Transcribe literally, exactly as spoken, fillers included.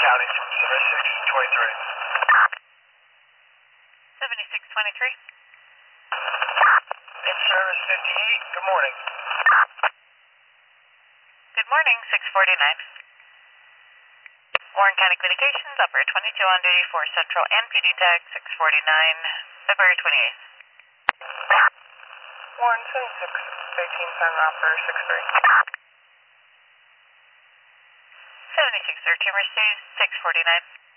County, seventy-six twenty-three. seventy-six twenty-three. In service fifty-eight, good morning. Good morning, six forty-nine. Warren County Communications, Upper twenty-two on duty for Central and P D Tag, six forty-nine, February twenty-eighth. Warren seventy-six thirteen, Sun Operator six three. seventy-six thirteen received, six forty-nine.